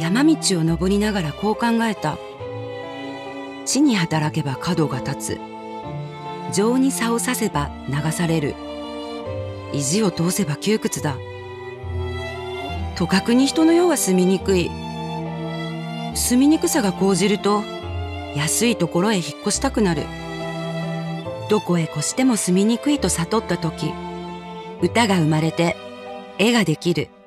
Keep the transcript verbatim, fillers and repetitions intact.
山道を登りながらこう考えた。地に働けば角が立つ。情に差をさせば流される。意地を通せば窮屈だ。とかくに人の世は住みにくい。住みにくさが高じると、安いところへ引っ越したくなる。どこへ越しても住みにくいと悟ったとき、歌が生まれて絵ができる。